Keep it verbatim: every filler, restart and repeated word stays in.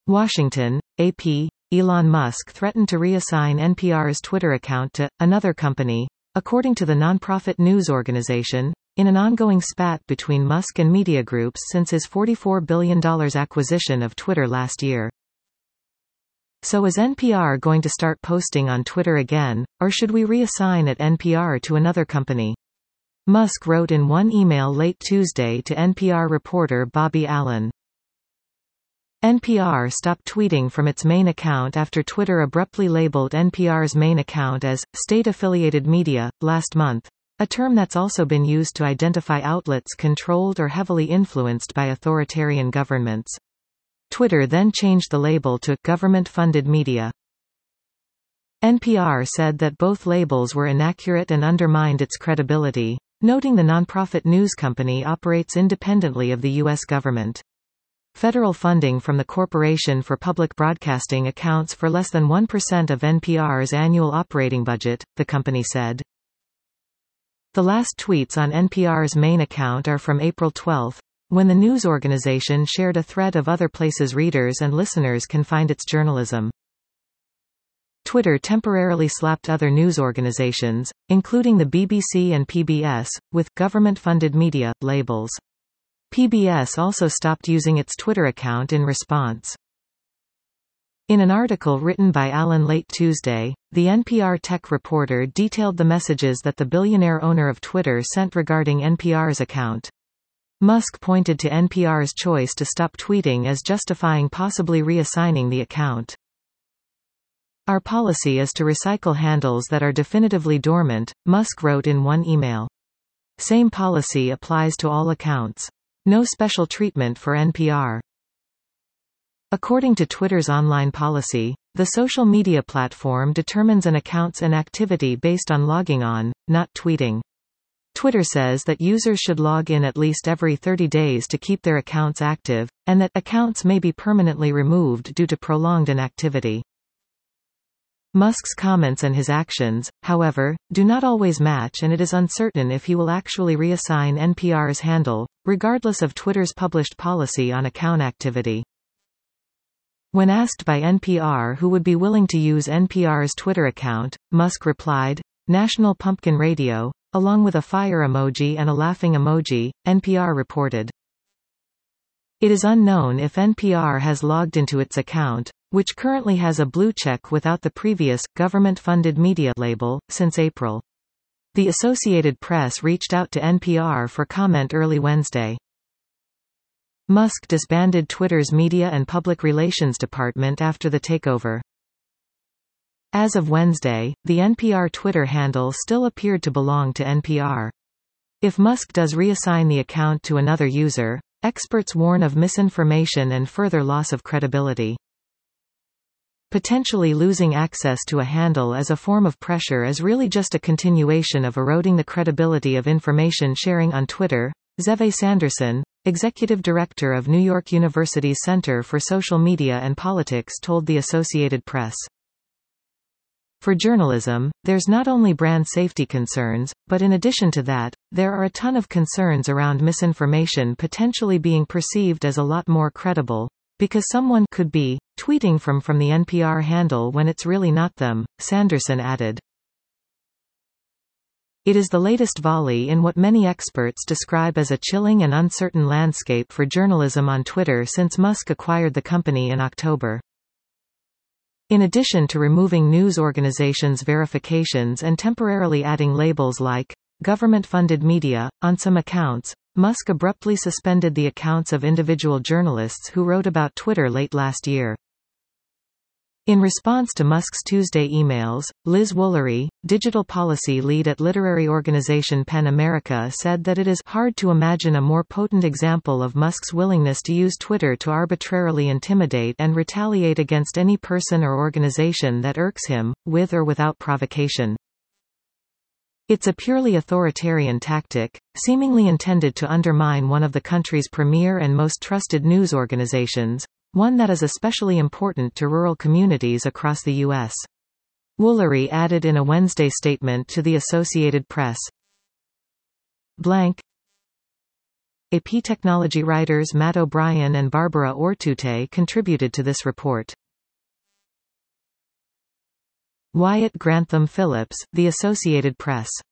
Washington, A P. Elon Musk threatened to reassign N P R's Twitter account to another company, according to the nonprofit news organization, in an ongoing spat between Musk and media groups since his forty-four billion dollars acquisition of Twitter last year. So is N P R going to start posting on Twitter again, or should we reassign at N P R to another company? Musk wrote in one email late Tuesday to N P R reporter Bobby Allen. N P R stopped tweeting from its main account after Twitter abruptly labeled N P R's main account as state-affiliated media last month, a term that's also been used to identify outlets controlled or heavily influenced by authoritarian governments. Twitter then changed the label to government-funded media. N P R said that both labels were inaccurate and undermined its credibility, noting the nonprofit news company operates independently of the U S government. Federal funding from the Corporation for Public Broadcasting accounts for less than one percent of N P R's annual operating budget, the company said. The last tweets on N P R's main account are from April twelfth, when the news organization shared a thread of other places readers and listeners can find its journalism. Twitter temporarily slapped other news organizations, including the B B C and P B S, with government-funded media labels. P B S also stopped using its Twitter account in response. In an article written by Allen late Tuesday, the N P R tech reporter detailed the messages that the billionaire owner of Twitter sent regarding N P R's account. Musk pointed to N P R's choice to stop tweeting as justifying possibly reassigning the account. Our policy is to recycle handles that are definitively dormant, Musk wrote in one email. Same policy applies to all accounts. No special treatment for N P R. According to Twitter's online policy, the social media platform determines an account's inactivity based on logging on, not tweeting. Twitter says that users should log in at least every thirty days to keep their accounts active, and that accounts may be permanently removed due to prolonged inactivity. Musk's comments and his actions, however, do not always match, and it is uncertain if he will actually reassign N P R's handle, regardless of Twitter's published policy on account activity. When asked by N P R who would be willing to use N P R's Twitter account, Musk replied, "National Pumpkin Radio," along with a fire emoji and a laughing emoji, N P R reported. It is unknown if N P R has logged into its account, which currently has a blue check without the previous, government-funded media label, since April. The Associated Press reached out to N P R for comment early Wednesday. Musk disbanded Twitter's media and public relations department after the takeover. As of Wednesday, the N P R Twitter handle still appeared to belong to N P R. If Musk does reassign the account to another user, experts warn of misinformation and further loss of credibility. Potentially losing access to a handle as a form of pressure is really just a continuation of eroding the credibility of information sharing on Twitter, Zeve Sanderson, executive director of New York University's Center for Social Media and Politics, told the Associated Press. For journalism, there's not only brand safety concerns, but in addition to that, there are a ton of concerns around misinformation potentially being perceived as a lot more credible, because someone could be tweeting from from the N P R handle when it's really not them, Sanderson added. It is the latest volley in what many experts describe as a chilling and uncertain landscape for journalism on Twitter since Musk acquired the company in October. In addition to removing news organizations' verifications and temporarily adding labels like government-funded media on some accounts, Musk abruptly suspended the accounts of individual journalists who wrote about Twitter late last year. In response to Musk's Tuesday emails, Liz Woolery, digital policy lead at literary organization PEN America, said that it is hard to imagine a more potent example of Musk's willingness to use Twitter to arbitrarily intimidate and retaliate against any person or organization that irks him, with or without provocation. It's a purely authoritarian tactic, seemingly intended to undermine one of the country's premier and most trusted news organizations, one that is especially important to rural communities across the U S Woolery added in a Wednesday statement to the Associated Press. Blank A P Technology writers Matt O'Brien and Barbara Ortute contributed to this report. Wyatt Grantham Phillips, The Associated Press.